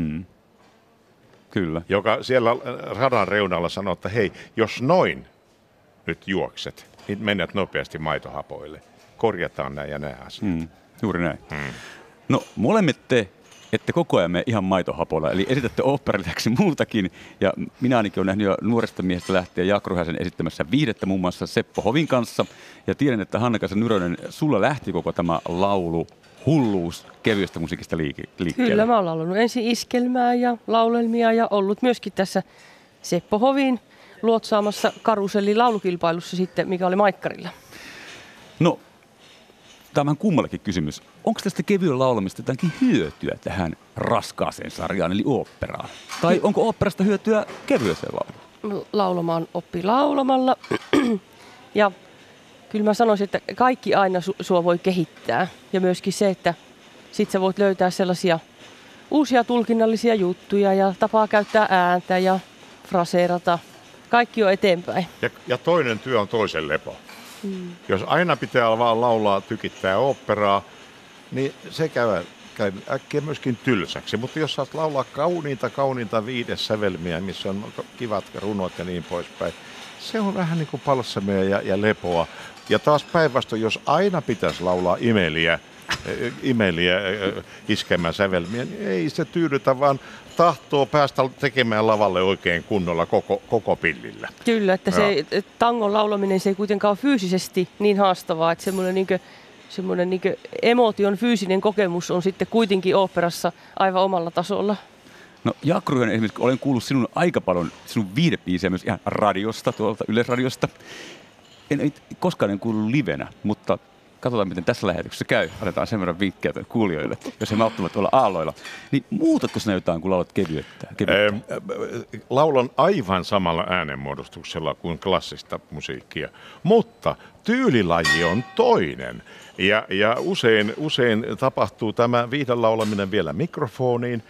Kyllä. Joka siellä radan reunalla sanoo, että hei, jos noin nyt juokset, niin menet nopeasti maitohapoille. Korjataan nämä ja nämä asiat. Juuri näin. No molemmat te ette koko ajan mene ihan maitohapolla, eli esitätte oopperan lisäksi muutakin. Ja minä ainakin olen nähnyt jo nuoresta miehestä lähtien Jaakko Ruhasen esittämässä viihdettä muun muassa Seppo Hovin kanssa. Ja tiedän, että Hanna-Kaisa Nyrönen, sulla lähti koko tämä laulu hulluus kevyestä musiikista liikkeelle. Kyllä, mä oon laulanut ensin iskelmää ja laulelmia ja ollut myöskin tässä Seppo Hovin luotsaamassa karusellin laulukilpailussa sitten, mikä oli Maikkarilla. No, tämä on kummallekin kysymys. Onko tästä kevyen laulamista jotakin hyötyä tähän raskaaseen sarjaan, eli oopperaan? Tai onko oopperasta hyötyä kevyeseen lauluun? Laulamaan oppii laulamalla. Ja kyllä mä sanoisin, että kaikki aina sua voi kehittää. Ja myöskin se, että sit sä voit löytää sellaisia uusia tulkinnallisia juttuja ja tapaa käyttää ääntä ja fraseerata. Kaikki on eteenpäin. Ja toinen työ on toisen lepo. Jos aina pitää vaan laulaa, tykittää oopperaa, niin se käy äkkiä myöskin tylsäksi. Mutta jos saat laulaa kauniita viidessävelmiä, missä on kivat runot ja niin poispäin, se on vähän niin kuin palsamia ja lepoa. Ja taas päinvastoin, jos aina pitäisi laulaa imeliä iskemään sävelmiä, niin ei se tyydytä, vaan tahtoo päästä tekemään lavalle oikein kunnolla koko pillillä. Kyllä, että se tangon laulaminen se ei kuitenkaan ole fyysisesti niin haastavaa, että semmoinen emotion fyysinen kokemus on sitten kuitenkin oopperassa aivan omalla tasolla. No Jaakko Ruhanen, esimerkiksi olen kuullut aika paljon sinun viihdebiisejä myös ihan radiosta, tuolta Yleisradiosta. En koskaan kuullut livenä, mutta katsotaan miten tässä lähetyksessä käy. Annetaan sen verran vinkkejä kuulijoille, jos he malttavat olla aalloilla. Niin muutatko sinä jotain, kun laulat kevyettä? Laulan aivan samalla äänenmuodostuksella kuin klassista musiikkia, mutta tyylilaji on toinen. Ja usein tapahtuu tämä viihdelaulaminen vielä mikrofoniin.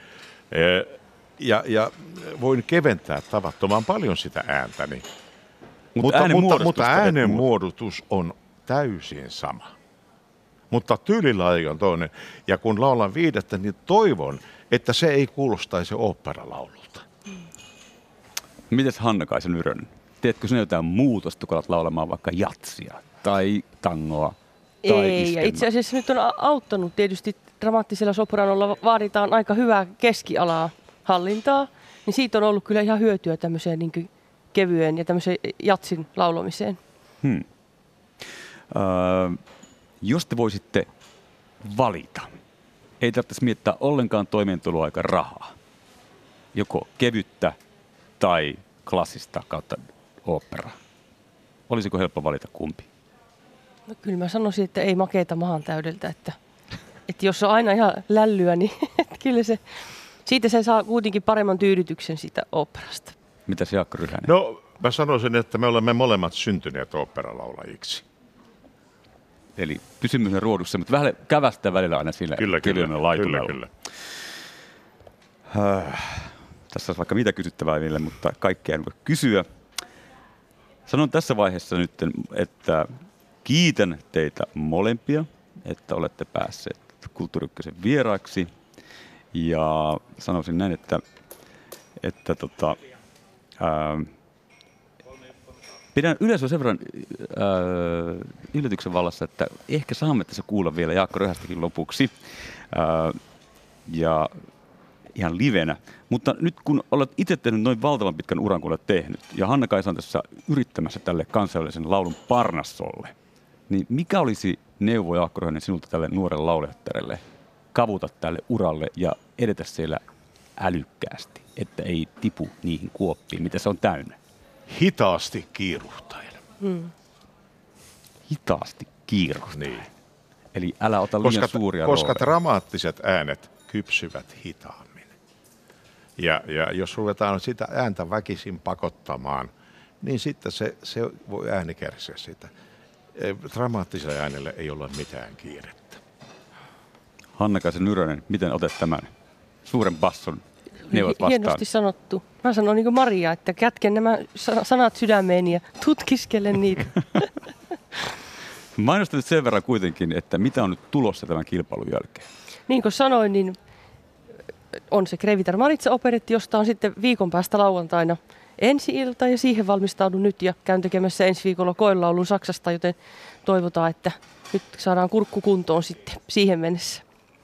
Ja voin keventää tavattoman paljon sitä ääntäni. Mutta äänenmuodostus on täysin sama. Mutta tyylilaji on toinen. Ja kun laulan viidettä, niin toivon, että se ei kuulostaisi oopperalaululta. Mites Hannakaisa Nyrönen? Teetkö sinä jotain muutosta, kun alat laulamaan vaikka jatsia tai tangoa tai Ei, iskelmää? ja itse asiassa nyt on auttanut tietysti dramaattisella sopranolla vaaditaan aika hyvää keskialaa hallintaa, niin siitä on ollut kyllä ihan hyötyä tämmöiseen niin kuin kevyen ja tämmöiseen jatsin laulamiseen. Jos te voisitte valita, ei tarvitsisi miettiä ollenkaan toimeentuloaika rahaa, joko kevyttä tai klassista kautta oopperaa. Olisiko helppo valita kumpi? No, kyllä mä sanoisin, että ei makeeta mahan täydeltä, että jos on aina ihan lällyä, niin kyllä siitä se saa kuitenkin paremman tyydytyksen siitä oopperasta. Mitäs Jaakko Ryhänen? No, mä sanoisin, että me olemme molemmat syntyneet oopperalaulajiksi. Eli pysymisen ruodussa, mutta vähän kävästä välillä aina sillä kevyemmän laitumella. Kyllä. Tässä olisi vaikka mitä kysyttävää niille, mutta kaikkea en voi kysyä. Sanon tässä vaiheessa nyt, että kiitän teitä molempia, että olette päässeet Kulttuuri Ykkösen vieraaksi. Ja sanoisin näin, että pidän yleisöä sen verran yllätyksen vallassa, että ehkä saamme tässä kuulla vielä Jaakko Ryhästäkin lopuksi ja ihan livenä. Mutta nyt kun olet itse tehnyt noin valtavan pitkän uran kuin olet tehnyt ja Hannakaisa on tässä yrittämässä tälle kansainvälisen laulun Parnassolle, niin mikä olisi neuvo Jaakko Ryhänen sinulta tälle nuorelle laulajattarelle kavuta tälle uralle ja edetä siellä älykkäästi, että ei tipu niihin kuoppiin, mitä se on täynnä? Hitaasti kiiruhtaen. Hitaasti kiiruhtaen. Niin. Eli älä ota liian suuria Koska rooleja. dramaattiset äänet kypsyvät hitaammin. Ja jos ruvetaan sitä ääntä väkisin pakottamaan, niin sitten se voi ääni kärsiä sitä. Dramaattiselle äänelle ei ole mitään kiirettä. Hannakaisa Nyrönen, miten otet tämän suuren basson neuvot vastaan? Hienosti sanottu. Mä sanon niin kuin Maria, että kätken nämä sanat sydämeeni ja tutkiskelen niitä. Mainostan nyt sen verran kuitenkin, että mitä on nyt tulossa tämän kilpailun jälkeen. Niin kuin sanoin, niin on se Krevitar Maritsa-operetti, josta on sitten viikon päästä lauantaina ensi-ilta ja siihen valmistaudun nyt ja käyn tekemässä ensi viikolla koelaulun Saksasta, joten toivotaan, että nyt saadaan kurkku kuntoon sitten siihen mennessä.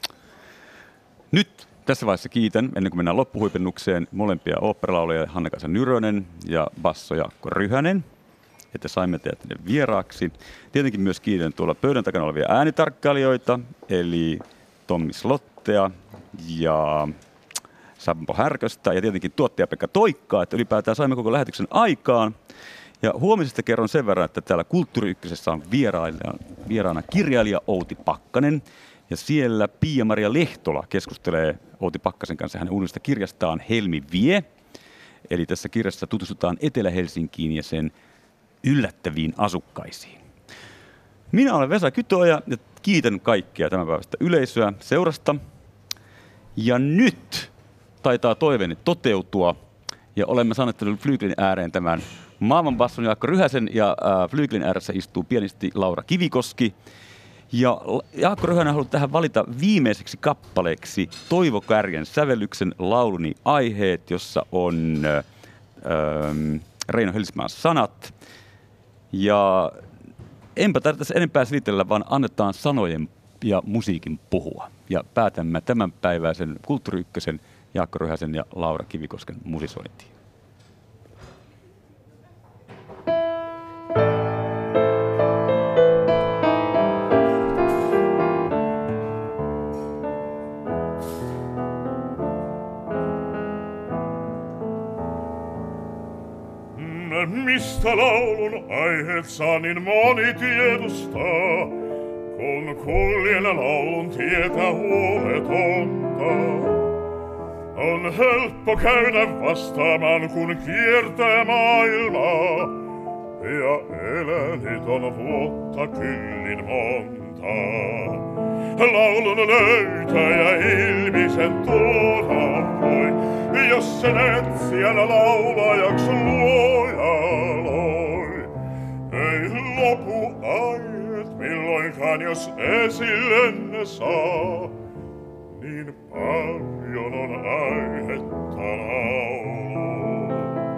Nyt tässä vaiheessa kiitän, ennen kuin mennään loppuhuipennukseen, molempia oopperalaulajia Hannakaisa Nyrönen ja basso Jaakko Ryhänen, että saimme teidät tänne vieraaksi. Tietenkin myös kiitän tuolla pöydän takana olevia äänitarkkailijoita, eli Tommi Slottea ja Sampo Härköstä ja tietenkin tuottaja Pekka Toikkaa, että ylipäätään saimme koko lähetyksen aikaan. Ja huomisesta kerron sen verran, että täällä Kulttuuri Ykkösessä on vieraana kirjailija Outi Pakkanen. Ja siellä Pia-Maria Lehtola keskustelee Outi Pakkasen kanssa hänen uudesta kirjastaan Helmi vie. Eli tässä kirjassa tutustutaan Etelä-Helsinkiin ja sen yllättäviin asukkaisiin. Minä olen Vesa Kytöoja ja kiitän kaikkia tämänpäiväistä yleisöä seurasta. Ja nyt taitaa toiveeni toteutua ja olemme saaneet Flygelin ääreen tämän maailman basson Jaakko Ryhäsen ja Flygelin ääressä istuu pianisti Laura Kivikoski. Ja Jaakko Ryhänen haluaa tähän valita viimeiseksi kappaleeksi Toivo Kärjen sävellyksen Lauluni aiheet, jossa on Reino Helsmaan sanat. Ja enpä tarvitse enempää selitellä, vaan annetaan sanojen ja musiikin puhua. Ja päätämme tämänpäiväisen Kulttuuri Ykkösen Jaakko Ryhäsen ja Laura Kivikosken musisointiin. Mistä laulun aiheet saa niin moni tiedostaa, kun kuljen laulun tietä huoletonta. On helppo käydä vastaamaan, kun kiertää maailmaa. Ja elänyt on vuotta kyllin monta. Laulun löytää ja ilmisen tuoda voi, jos sen etsijän laulajaksi luoja loi. Ei lopu aiheet milloinkaan, jos esille ne saa. Niin paljon on aihetta lauluun.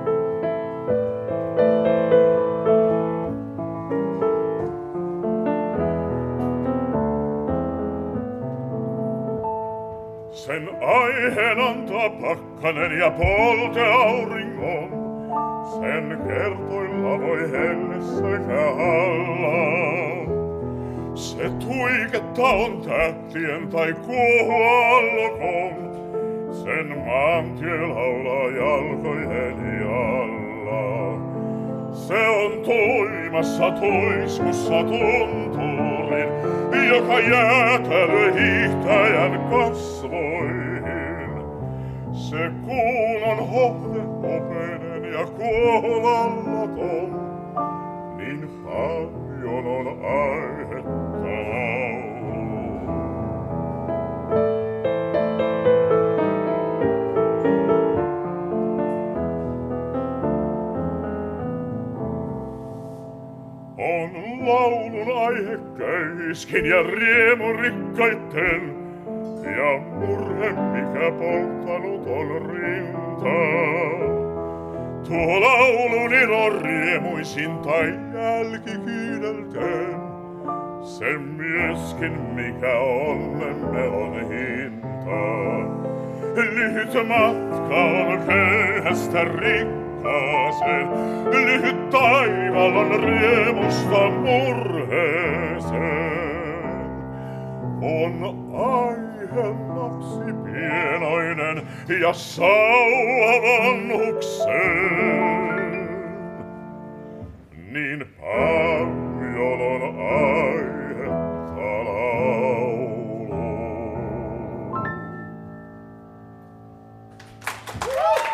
Sen aiheen antaa pakkanen ja polte auringon. Sen kertoilla voi helle sekä alla. Se tuiketta on tähtien tai kuollokon. Sen maantie laulaa jalkojen alla. Se on tuimassa tuiskussa tunturin, joka jäätelö hiihtäjän kasvoihin. Se kuun on hohde hopeinen ja kuolallaton, niin paljon on aihetta lauluun. On laulun aihe köyhiskin ja riemurikkaitten, ja murhe mikä polttanut on rintaa. Tuo laulun ilo riemuisin tai jälkikyynelten, se myöskin mikä onnemme on hinta. Lyhyt matka on köyhästä rikkaaseen, lyhyt taival on riemusta murheeseen. On aihe lapsi pienoinen ja sauva vanhukseen. Niin paljon on aihetta lauluun.